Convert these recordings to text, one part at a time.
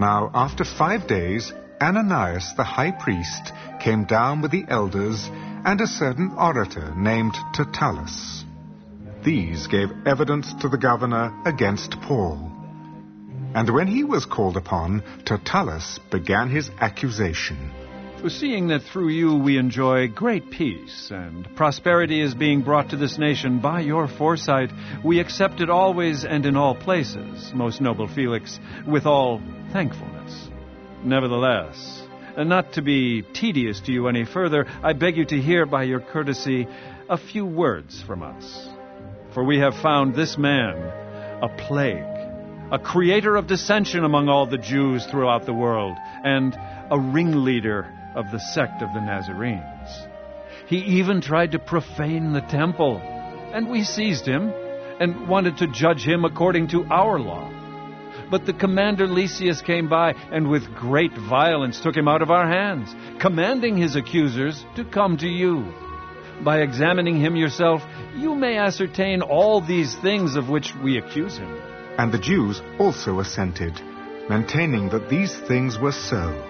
Now, after 5 days, Ananias the high priest came down with the elders and a certain orator named Tertullus. These gave evidence to the governor against Paul. And when he was called upon, Tertullus began his accusation. Seeing that through you we enjoy great peace, and prosperity is being brought to this nation by your foresight, we accept it always and in all places, most noble Felix, with all thankfulness. Nevertheless, and not to be tedious to you any further, I beg you to hear by your courtesy a few words from us. For we have found this man a plague, a creator of dissension among all the Jews throughout the world, and a ringleader of the sect of the Nazarenes. He even tried to profane the temple, and we seized him and wanted to judge him according to our law. But the commander Lysias came by and with great violence took him out of our hands, commanding his accusers to come to you. By examining him yourself, you may ascertain all these things of which we accuse him. And the Jews also assented, maintaining that these things were so.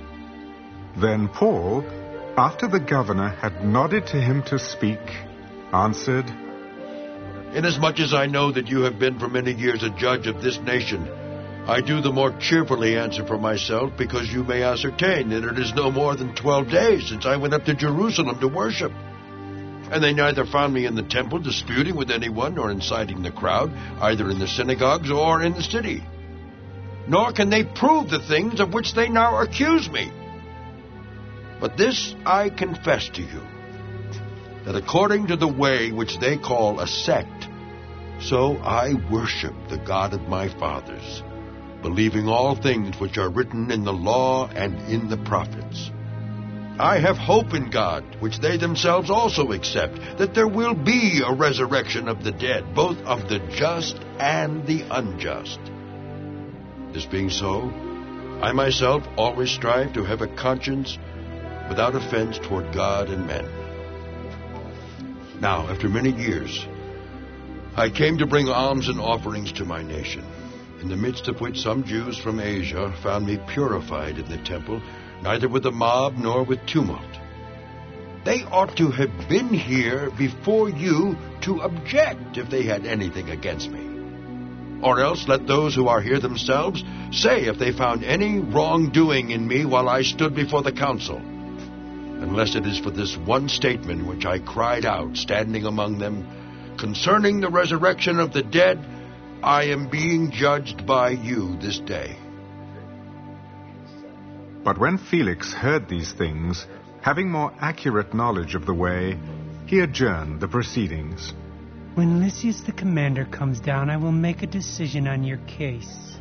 Then Paul, after the governor had nodded to him to speak, answered, Inasmuch as I know that you have been for many years a judge of this nation, I do the more cheerfully answer for myself, because you may ascertain that it is no more than 12 days since I went up to Jerusalem to worship. And they neither found me in the temple disputing with anyone nor inciting the crowd, either in the synagogues or in the city. Nor can they prove the things of which they now accuse me. But this I confess to you, that according to the way which they call a sect, so I worship the God of my fathers, believing all things which are written in the law and in the prophets. I have hope in God, which they themselves also accept, that there will be a resurrection of the dead, both of the just and the unjust. This being so, I myself always strive to have a conscience without offense toward God and men. Now, after many years, I came to bring alms and offerings to my nation, in the midst of which some Jews from Asia found me purified in the temple, neither with a mob nor with tumult. They ought to have been here before you to object if they had anything against me. Or else let those who are here themselves say if they found any wrongdoing in me while I stood before the council. Unless it is for this one statement which I cried out, standing among them, concerning the resurrection of the dead, I am being judged by you this day. But when Felix heard these things, having more accurate knowledge of the way, he adjourned the proceedings. When Lysias the commander comes down, I will make a decision on your case.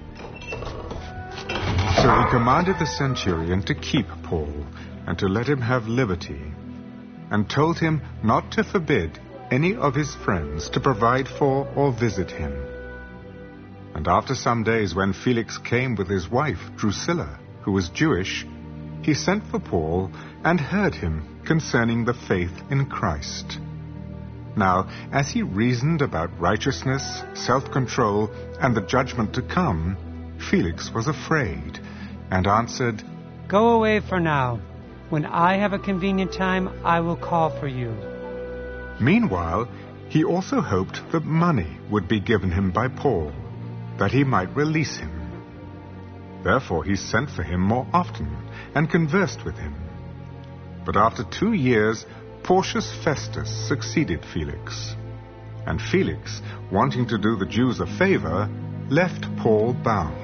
So he commanded the centurion to keep Paul, and to let him have liberty, and told him not to forbid any of his friends to provide for or visit him. And after some days, when Felix came with his wife Drusilla, who was Jewish, he sent for Paul and heard him concerning the faith in Christ. Now, as he reasoned about righteousness, self-control, and the judgment to come, Felix was afraid, and answered, Go away for now. When I have a convenient time, I will call for you. Meanwhile, he also hoped that money would be given him by Paul, that he might release him. Therefore he sent for him more often, and conversed with him. But after 2 years, Porcius Festus succeeded Felix. And Felix, wanting to do the Jews a favor, left Paul bound.